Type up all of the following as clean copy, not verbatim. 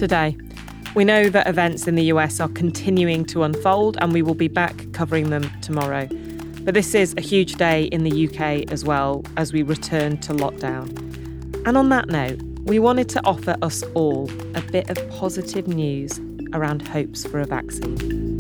today. We know that events in the US are continuing to unfold and we will be back covering them tomorrow. But this is a huge day in the UK as well as we return to lockdown. And on that note, we wanted to offer us all a bit of positive news around hopes for a vaccine.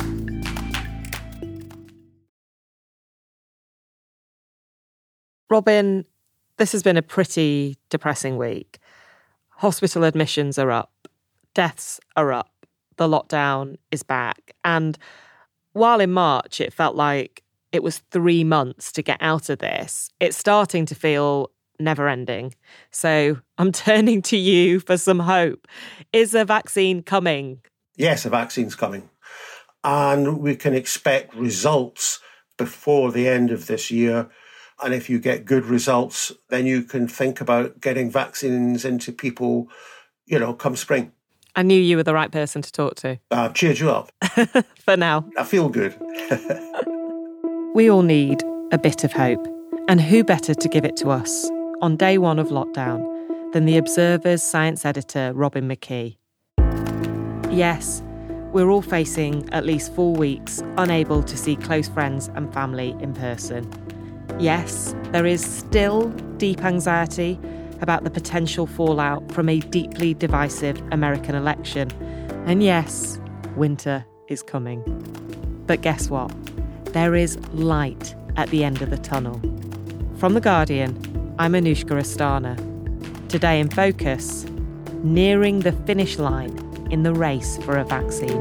Robin, this has been a pretty depressing week. Hospital admissions are up, deaths are up, the lockdown is back. And while in March it felt like it was 3 months to get out of this, it's starting to feel never-ending. So I'm turning to you for some hope. Is a vaccine coming? Yes, a vaccine's coming. And we can expect results before the end of this year. And if you get good results, then you can think about getting vaccines into people, come spring. I knew you were the right person to talk to. I've cheered you up. For now. I feel good. We all need a bit of hope. And who better to give it to us on day one of lockdown than the Observer's science editor, Robin McKee. Yes, we're all facing at least 4 weeks unable to see close friends and family in person. Yes, there is still deep anxiety about the potential fallout from a deeply divisive American election. And yes, winter is coming. But guess what? There is light at the end of the tunnel. From The Guardian, I'm Anushka Astana. Today in Focus, nearing the finish line in the race for a vaccine.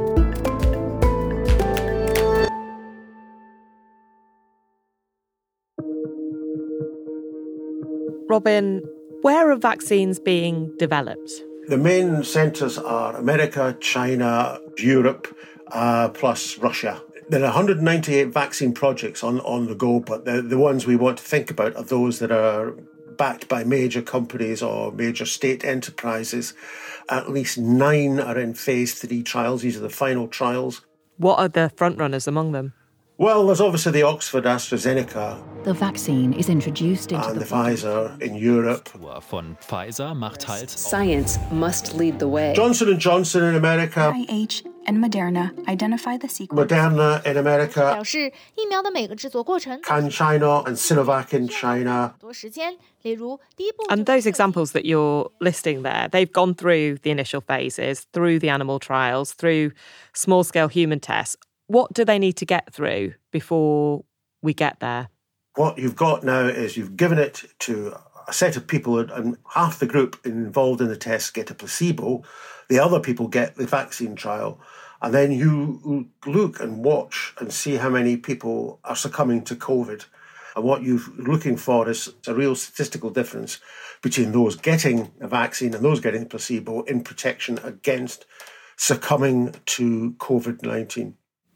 Robin, where are vaccines being developed? The main centres are America, China, Europe, plus Russia. There are 198 vaccine projects on the go, but the ones we want to think about are those that are backed by major companies or major state enterprises. At least 9 are in phase 3 trials. These are the final trials. What are the frontrunners among them? Well, there's obviously the Oxford AstraZeneca. The vaccine is introduced into and the Pfizer in Europe. Von Pfizer macht Halt. Science must lead the way. Johnson & Johnson in America. NIH and Moderna identify the sequence. Moderna in America. 表示疫苗的每个制作过程 Can China and Sinovac in China. 多时间，例如第一步 And those examples that you're listing there, they've gone through the initial phases, through the animal trials, through small-scale human tests. What do they need to get through before we get there? What you've got now is you've given it to a set of people, and half the group involved in the test get a placebo. The other people get the vaccine trial. And then you look and watch and see how many people are succumbing to COVID. And what you're looking for is a real statistical difference between those getting a vaccine and those getting placebo in protection against succumbing to COVID-19.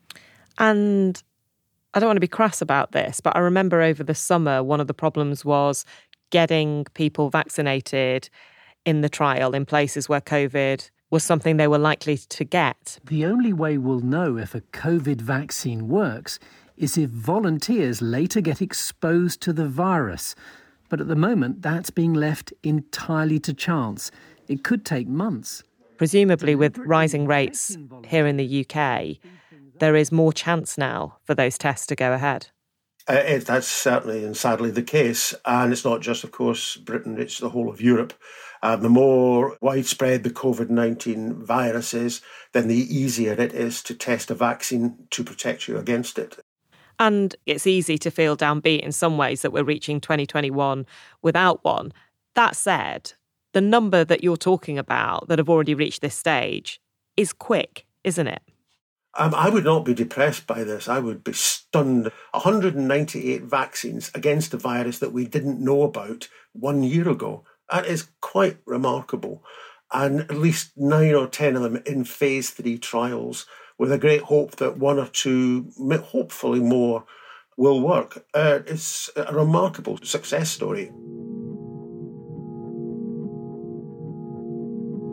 And I don't want to be crass about this, but I remember over the summer, one of the problems was getting people vaccinated in the trial in places where COVID was something they were likely to get. The only way we'll know if a COVID vaccine works is if volunteers later get exposed to the virus. But at the moment, that's being left entirely to chance. It could take months. Presumably with rising rates here in the UK, there is more chance now for those tests to go ahead. That's certainly and sadly the case. And it's not just, of course, Britain, it's the whole of Europe. The more widespread the COVID-19 virus is, then the easier it is to test a vaccine to protect you against it. And it's easy to feel downbeat in some ways that we're reaching 2021 without one. That said, the number that you're talking about that have already reached this stage is quick, isn't it? I would not be depressed by this. I would be stunned. 198 vaccines against a virus that we didn't know about 1 year ago. That is quite remarkable. And at least 9 or 10 of them in phase 3 trials with a great hope that 1 or 2, hopefully more, will work. It's a remarkable success story.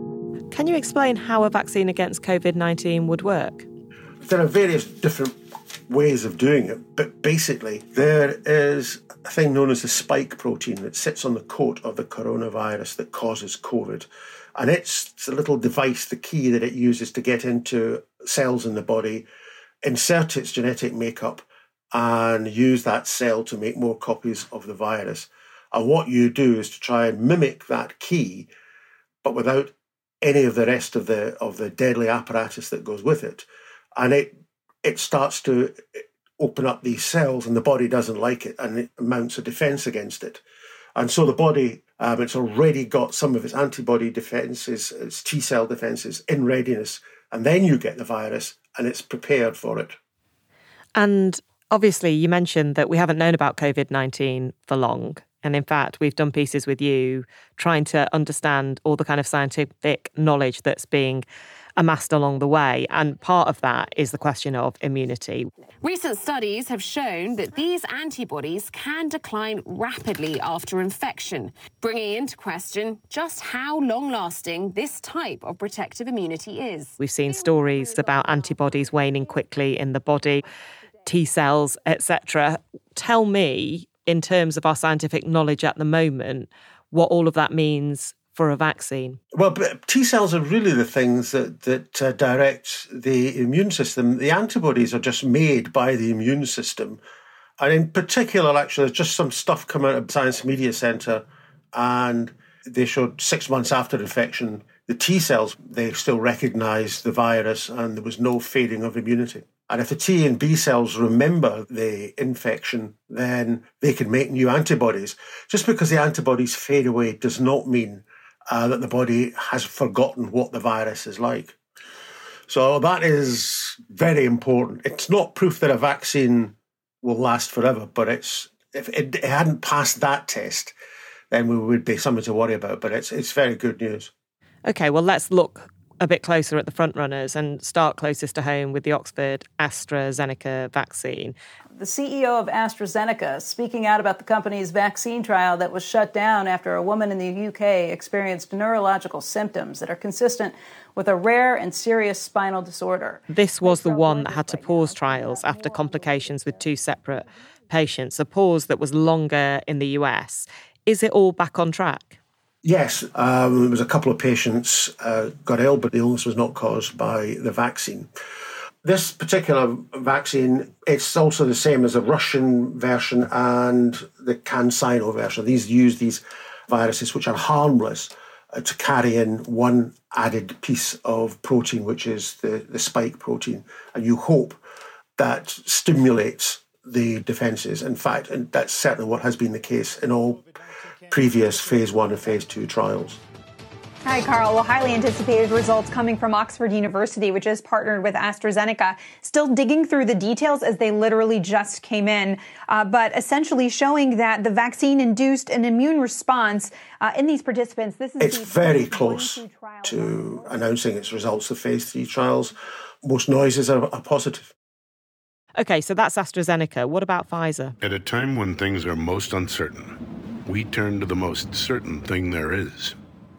Can you explain how a vaccine against COVID-19 would work? There are various different ways of doing it, but basically there is a thing known as the spike protein that sits on the coat of the coronavirus that causes COVID. And it's a little device, the key that it uses to get into cells in the body, insert its genetic makeup, and use that cell to make more copies of the virus. And what you do is to try and mimic that key, but without any of the rest of the deadly apparatus that goes with it. And it starts to open up these cells, and the body doesn't like it, and it mounts a defense against it. And so the body, it's already got some of its antibody defenses, its T-cell defenses in readiness, and then you get the virus, and it's prepared for it. And obviously, you mentioned that we haven't known about COVID-19 for long. And in fact, we've done pieces with you trying to understand all the kind of scientific knowledge that's being amassed along the way. And part of that is the question of immunity. Recent studies have shown that these antibodies can decline rapidly after infection, bringing into question just how long-lasting this type of protective immunity is. We've seen stories about antibodies waning quickly in the body, T-cells, etc. Tell me, in terms of our scientific knowledge at the moment, what all of that means for a vaccine. Well, T-cells are really the things that direct the immune system. The antibodies are just made by the immune system. And in particular, actually, there's just some stuff come out of Science Media Centre, and they showed 6 months after infection, the T-cells, they still recognised the virus, and there was no fading of immunity. And if the T and B cells remember the infection, then they can make new antibodies. Just because the antibodies fade away does not mean that the body has forgotten what the virus is like. So that is very important. It's not proof that a vaccine will last forever, but if it hadn't passed that test, then we would be something to worry about. But it's very good news. OK, well, let's look a bit closer at the front runners and start closest to home with the Oxford AstraZeneca vaccine. The CEO of AstraZeneca speaking out about the company's vaccine trial that was shut down after a woman in the UK experienced neurological symptoms that are consistent with a rare and serious spinal disorder. This was the one that had to pause trials after complications with 2 separate patients, a pause that was longer in the US. Is it all back on track? Yes, there was a couple of patients got ill, but the illness was not caused by the vaccine. This particular vaccine, it's also the same as the Russian version and the CanSino version. These use these viruses, which are harmless, to carry in one added piece of protein, which is the spike protein. And you hope that stimulates the defences. In fact, and that's certainly what has been the case in all previous phase 1 and phase 2 trials. Hi, Carl. Well, highly anticipated results coming from Oxford University, which has partnered with AstraZeneca, still digging through the details as they literally just came in, but essentially showing that the vaccine induced an immune response in these participants. It's very close to announcing its results of phase 3 trials. Most noises are positive. OK, so that's AstraZeneca. What about Pfizer? At a time when things are most uncertain, we turn to the most certain thing there is.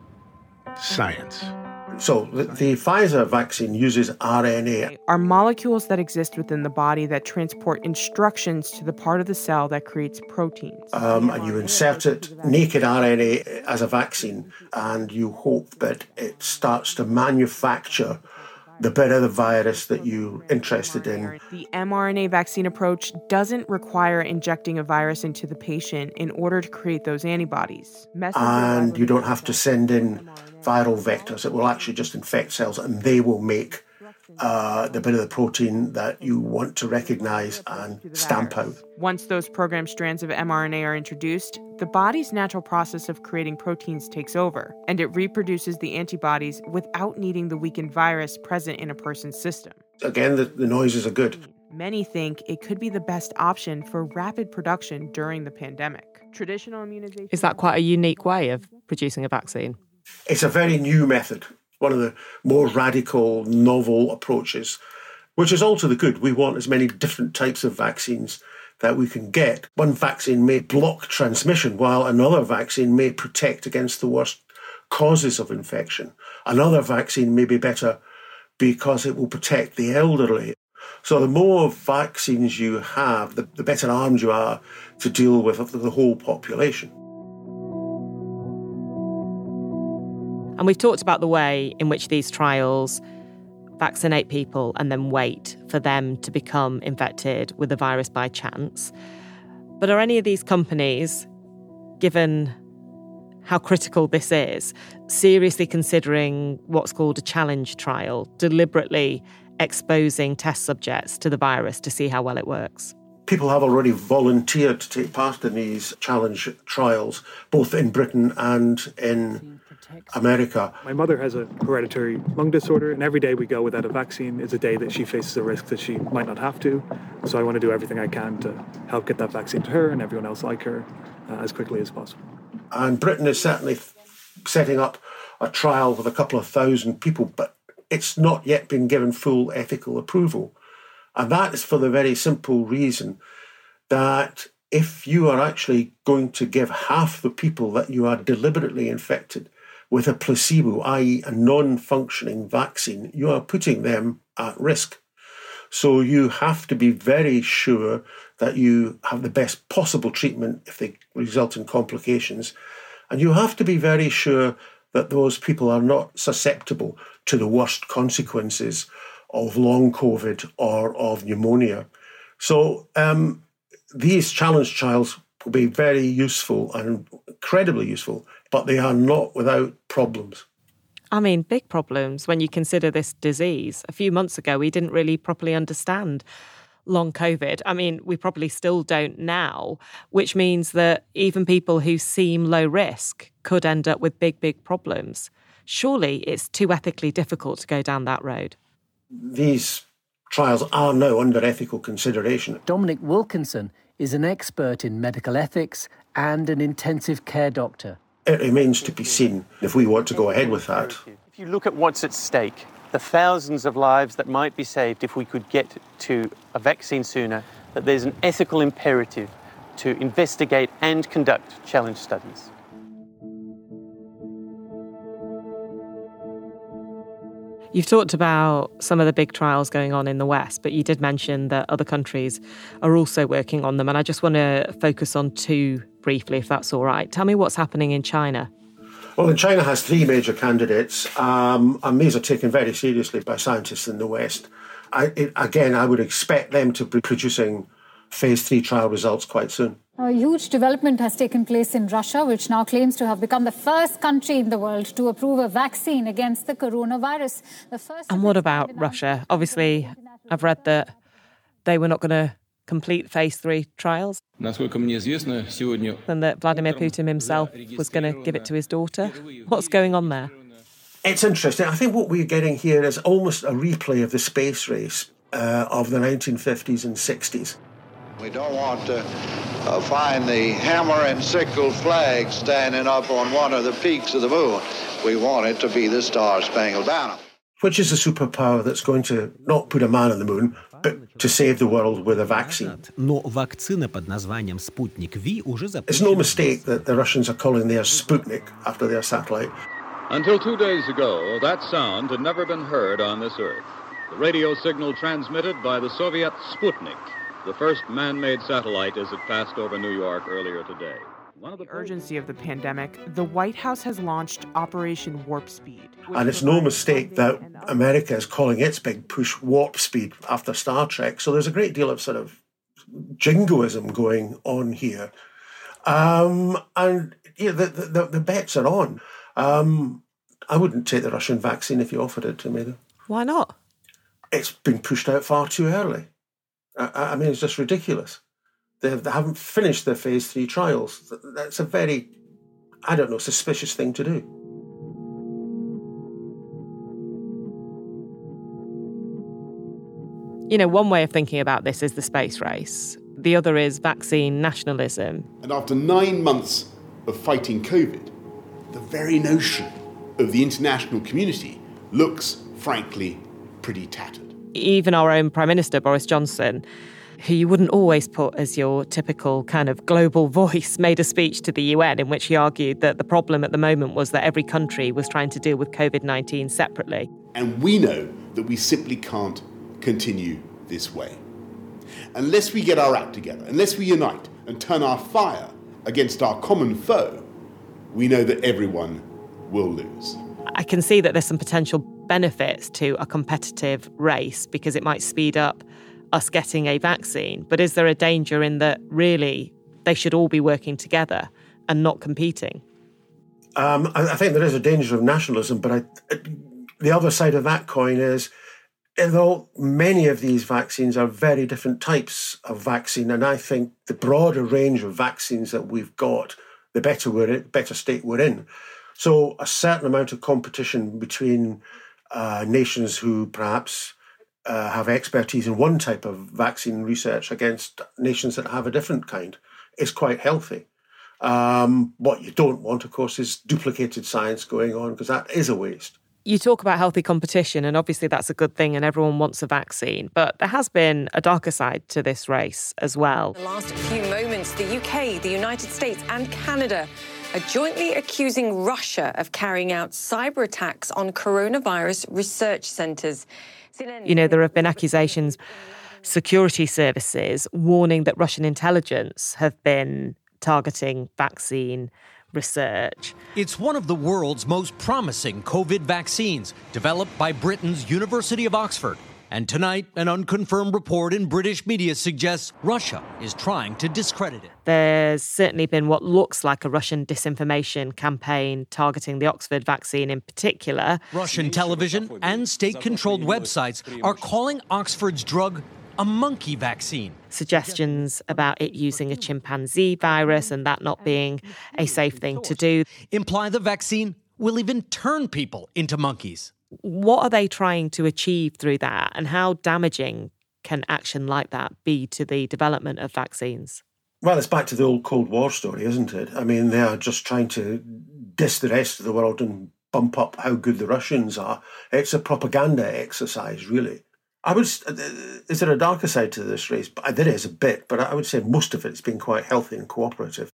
Science. So the Pfizer vaccine uses RNA. Are molecules that exist within the body that transport instructions to the part of the cell that creates proteins. And you insert it, naked RNA, as a vaccine, and you hope that it starts to manufacture the bit of the virus that you're interested in. The mRNA vaccine approach doesn't require injecting a virus into the patient in order to create those antibodies. And you don't have to send in viral vectors. It will actually just infect cells, and they will make the bit of the protein that you want to recognize and stamp out. Once those programmed strands of mRNA are introduced, the body's natural process of creating proteins takes over, and it reproduces the antibodies without needing the weakened virus present in a person's system. Again, the noises are good. Many think it could be the best option for rapid production during the pandemic. Traditional immunization... Is that quite a unique way of producing a vaccine? It's a very new method. One of the more radical, novel approaches, which is all to the good. We want as many different types of vaccines that we can get. One vaccine may block transmission, while another vaccine may protect against the worst causes of infection. Another vaccine may be better because it will protect the elderly. So the more vaccines you have, the better armed you are to deal with the whole population. And we've talked about the way in which these trials vaccinate people and then wait for them to become infected with the virus by chance. But are any of these companies, given how critical this is, seriously considering what's called a challenge trial, deliberately exposing test subjects to the virus to see how well it works? People have already volunteered to take part in these challenge trials, both in Britain and in America. My mother has a hereditary lung disorder, and every day we go without a vaccine is a day that she faces a risk that she might not have to. So I want to do everything I can to help get that vaccine to her and everyone else like her as quickly as possible. And Britain is certainly setting up a trial with a couple of thousand people, but it's not yet been given full ethical approval. And that is for the very simple reason that if you are actually going to give half the people that you are deliberately infected with a placebo, i.e. a non-functioning vaccine, you are putting them at risk. So you have to be very sure that you have the best possible treatment if they result in complications. And you have to be very sure that those people are not susceptible to the worst consequences of long COVID or of pneumonia. So these challenge trials will be very useful and incredibly useful, but they are not without problems. I mean, big problems when you consider this disease. A few months ago, we didn't really properly understand long COVID. I mean, we probably still don't now, which means that even people who seem low risk could end up with big problems. Surely it's too ethically difficult to go down that road. These trials are now under ethical consideration. Dominic Wilkinson is an expert in medical ethics and an intensive care doctor. It remains to be seen if we want to go ahead with that. If you look at what's at stake, the thousands of lives that might be saved if we could get to a vaccine sooner, that there's an ethical imperative to investigate and conduct challenge studies. You've talked about some of the big trials going on in the West, but you did mention that other countries are also working on them. And I just want to focus on two briefly, if that's all right. Tell me what's happening in China. Well, China has three major candidates, and these are taken very seriously by scientists in the West. I would expect them to be producing phase 3 trial results quite soon. A huge development has taken place in Russia, which now claims to have become the first country in the world to approve a vaccine against the coronavirus. And what about Russia? Obviously, I've read that they were not going to complete phase 3 trials, and that Vladimir Putin himself was going to give it to his daughter. What's going on there? It's interesting. I think what we're getting here is almost a replay of the space race of the 1950s and 60s. We don't want to find the hammer and sickle flag standing up on one of the peaks of the moon. We want it to be the Star-Spangled Banner. Which is a superpower that's going to not put a man on the moon, but to save the world with a vaccine. It's no mistake that the Russians are calling theirs Sputnik after their satellite. Until 2 days ago, that sound had never been heard on this Earth. The radio signal transmitted by the Soviet Sputnik, the first man-made satellite as it passed over New York earlier today. The urgency of the pandemic, the White House has launched Operation Warp Speed. And it's no mistake that America is calling its big push Warp Speed after Star Trek. So there's a great deal of sort of jingoism going on here. And yeah, the bets are on. I wouldn't take the Russian vaccine if you offered it to me, though. Why not? It's been pushed out far too early. I mean, it's just ridiculous. They haven't finished their phase 3 trials. That's a very, suspicious thing to do. You know, one way of thinking about this is the space race. The other is vaccine nationalism. And after 9 months of fighting COVID, the very notion of the international community looks, frankly, pretty tattered. Even our own Prime Minister, Boris Johnson, who you wouldn't always put as your typical kind of global voice, made a speech to the UN in which he argued that the problem at the moment was that every country was trying to deal with COVID-19 separately. And we know that we simply can't continue this way. Unless we get our act together, unless we unite and turn our fire against our common foe, we know that everyone will lose. I can see that there's some potential benefits to a competitive race because it might speed up us getting a vaccine. But is there a danger in that really they should all be working together and not competing? I think there is a danger of nationalism, but the other side of that coin is, although many of these vaccines are very different types of vaccine, and I think the broader range of vaccines that we've got, the better state we're in. So a certain amount of competition between nations who perhaps have expertise in one type of vaccine research against nations that have a different kind is quite healthy. What you don't want, of course, is duplicated science going on, because that is a waste. You talk about healthy competition, and obviously that's a good thing and everyone wants a vaccine. But there has been a darker side to this race as well. In the last few moments, the UK, the United States and Canada are jointly accusing Russia of carrying out cyber attacks on coronavirus research centres. You know, there have been accusations, security services warning that Russian intelligence have been targeting vaccine research. It's one of the world's most promising COVID vaccines, developed by Britain's University of Oxford. And tonight, an unconfirmed report in British media suggests Russia is trying to discredit it. There's certainly been what looks like a Russian disinformation campaign targeting the Oxford vaccine in particular. Russian television and state-controlled websites are calling Oxford's drug a monkey vaccine. Suggestions about it using a chimpanzee virus and that not being a safe thing to do. Imply the vaccine will even turn people into monkeys. What are they trying to achieve through that, and how damaging can action like that be to the development of vaccines? Well, it's back to the old Cold War story, isn't it? I mean, they are just trying to diss the rest of the world and bump up how good the Russians are. It's a propaganda exercise, really. Is there a darker side to this race? There is a bit, but I would say most of it's been quite healthy and cooperative.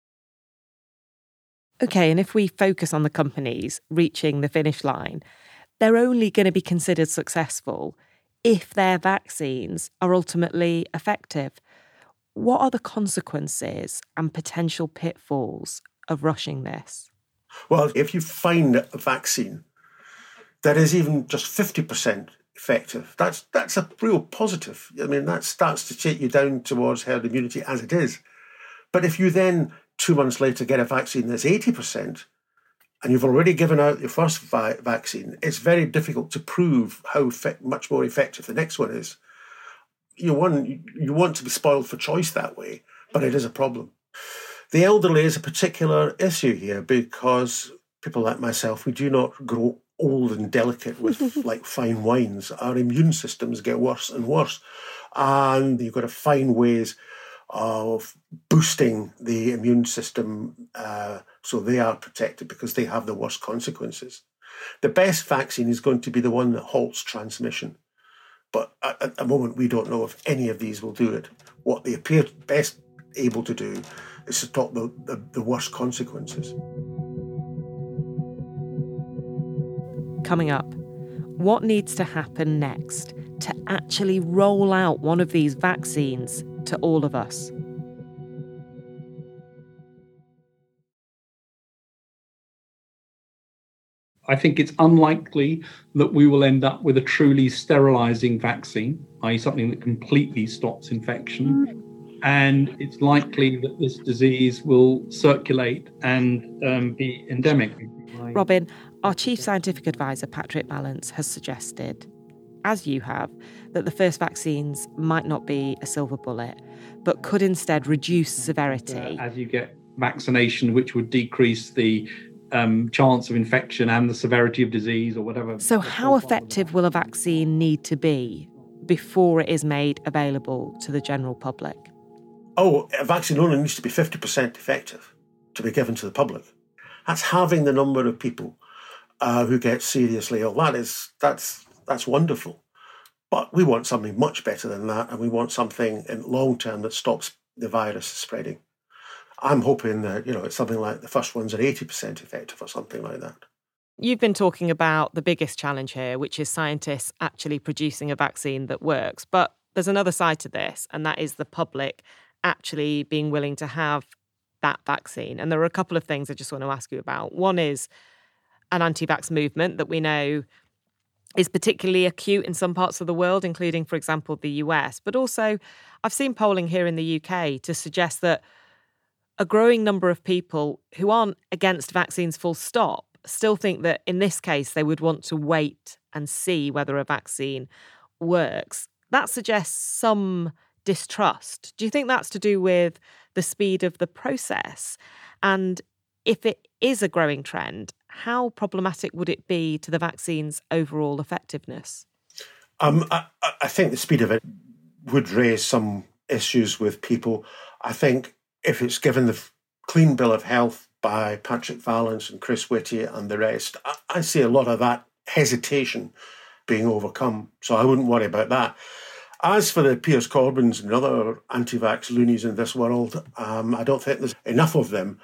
OK, and if we focus on the companies reaching the finish line, they're only going to be considered successful if their vaccines are ultimately effective. What are the consequences and potential pitfalls of rushing this? Well, if you find a vaccine that is even just 50% effective, that's a real positive. I mean, that starts to take you down towards herd immunity as it is. But if you then 2 months later get a vaccine that's 80%, and you've already given out your first vaccine, it's very difficult to prove how much more effective the next one is. You want to be spoiled for choice that way, but it is a problem. The elderly is a particular issue here because people like myself, we do not grow old and delicate with like fine wines. Our immune systems get worse and worse, and you've got to find ways of boosting the immune system so they are protected, because they have the worst consequences. The best vaccine is going to be the one that halts transmission. But at the moment, we don't know if any of these will do it. What they appear best able to do is to stop the worst consequences. Coming up, what needs to happen next to actually roll out one of these vaccines to all of us? I think it's unlikely that we will end up with a truly sterilising vaccine, i.e. something that completely stops infection. And it's likely that this disease will circulate and be endemic. Robin, our Chief Scientific Advisor, Patrick Balance, has suggested, as you have, that the first vaccines might not be a silver bullet, but could instead reduce severity. As you get vaccination, which would decrease the chance of infection and the severity of disease or whatever. So how effective will a vaccine need to be before it is made available to the general public? Oh, a vaccine only needs to be 50% effective to be given to the public. That's halving the number of people who get seriously ill. That's wonderful. But we want something much better than that, and we want something in long term that stops the virus spreading. I'm hoping that, it's something like the first ones are 80% effective or something like that. You've been talking about the biggest challenge here, which is scientists actually producing a vaccine that works. But there's another side to this, and that is the public actually being willing to have that vaccine. And there are a couple of things I just want to ask you about. One is an anti-vax movement that we know is particularly acute in some parts of the world, including, for example, the US. But also, I've seen polling here in the UK to suggest that a growing number of people who aren't against vaccines full stop still think that in this case they would want to wait and see whether a vaccine works. That suggests some distrust. Do you think that's to do with the speed of the process? And if it is a growing trend, how problematic would it be to the vaccine's overall effectiveness? I think the speed of it would raise some issues with people. I think if it's given the clean bill of health by Patrick Vallance and Chris Whitty and the rest, I see a lot of that hesitation being overcome. So I wouldn't worry about that. As for the Piers Corbyns and other anti-vax loonies in this world, I don't think there's enough of them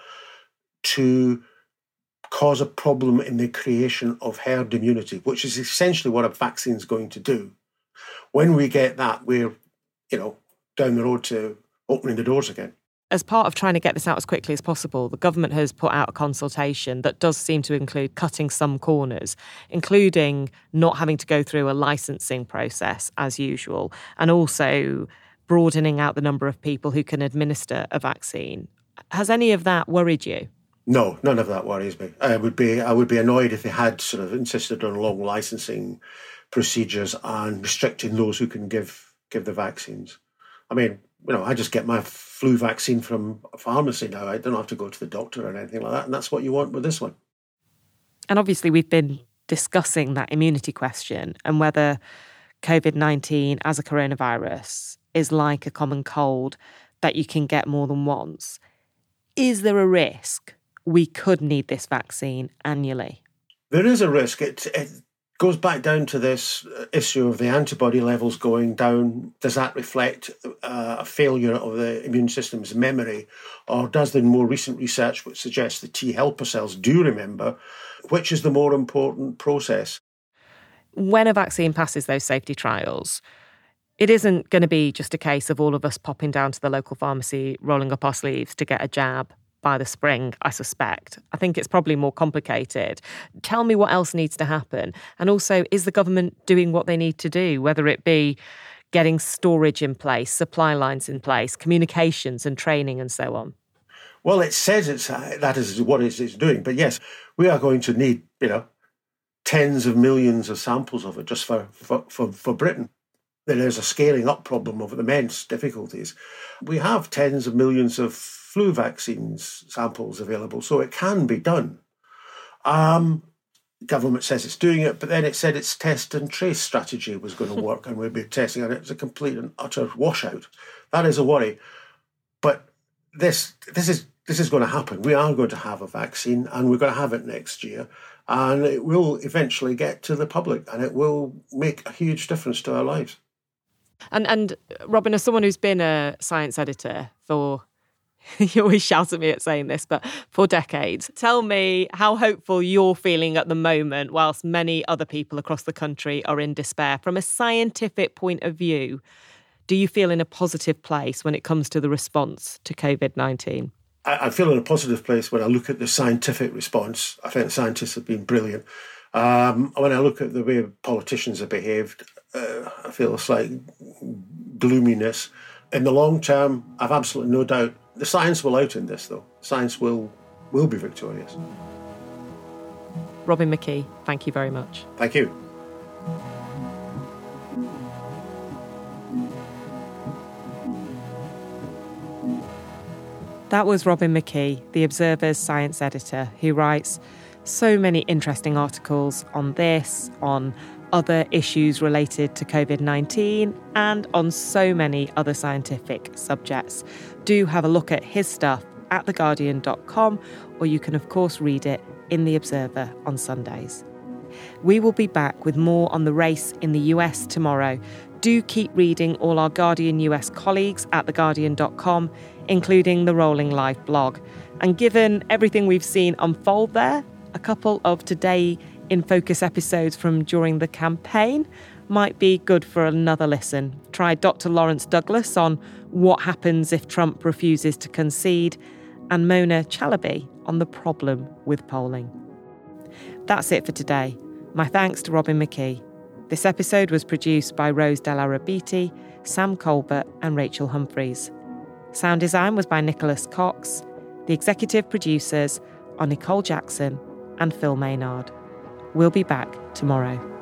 to cause a problem in the creation of herd immunity, which is essentially what a vaccine is going to do. When we get that, we're, down the road to opening the doors again. As part of trying to get this out as quickly as possible, the government has put out a consultation that does seem to include cutting some corners, including not having to go through a licensing process as usual, and also broadening out the number of people who can administer a vaccine. Has any of that worried you? No, none of that worries me. I would be annoyed if they had sort of insisted on long licensing procedures and restricting those who can give the vaccines. I mean, I just get my flu vaccine from a pharmacy now. I don't have to go to the doctor or anything like that. And that's what you want with this one. And obviously we've been discussing that immunity question and whether COVID-19 as a coronavirus is like a common cold that you can get more than once. Is there a risk we could need this vaccine annually? There is a risk. It goes back down to this issue of the antibody levels going down. Does that reflect a failure of the immune system's memory? Or does the more recent research, which suggests the T helper cells do remember, which is the more important process? When a vaccine passes those safety trials, it isn't going to be just a case of all of us popping down to the local pharmacy, rolling up our sleeves to get a jab by the spring, I suspect. I think it's probably more complicated. Tell me what else needs to happen. And also, is the government doing what they need to do, whether it be getting storage in place, supply lines in place, communications and training and so on? Well, it says that is what it's doing. But yes, we are going to need, tens of millions of samples of it just for Britain. There is a scaling up problem of immense difficulties. We have tens of millions of flu vaccines samples available, so it can be done. The government says it's doing it, but then it said its test and trace strategy was going to work and we'd be testing it. It's a complete and utter washout. That is a worry. But this is going to happen. We are going to have a vaccine and we're going to have it next year. And it will eventually get to the public and it will make a huge difference to our lives. And Robin, as someone who's been a science editor for, you always shout at me at saying this, but for decades, tell me how hopeful you're feeling at the moment whilst many other people across the country are in despair. From a scientific point of view, do you feel in a positive place when it comes to the response to COVID-19? I feel in a positive place when I look at the scientific response. I think the scientists have been brilliant. When I look at the way politicians have behaved, I feel a slight gloominess. In the long term, I've absolutely no doubt the science will out in this, though. Science will be victorious. Robin McKee, thank you very much. Thank you. That was Robin McKee, The Observer's science editor, who writes so many interesting articles on this, on other issues related to COVID-19, and on so many other scientific subjects. Do have a look at his stuff at theguardian.com, or you can, of course, read it in The Observer on Sundays. We will be back with more on the race in the US tomorrow. Do keep reading all our Guardian US colleagues at theguardian.com, including the Rolling Live blog. And given everything we've seen unfold there, a couple of Today in Focus episodes from during the campaign, might be good for another listen. Try Dr. Lawrence Douglas on what happens if Trump refuses to concede, and Mona Chalabi on the problem with polling. That's it for today. My thanks to Robin McKee. This episode was produced by Rose Della Rabiti, Sam Colbert and Rachel Humphreys. Sound design was by Nicholas Cox. The executive producers are Nicole Jackson and Phil Maynard. We'll be back tomorrow.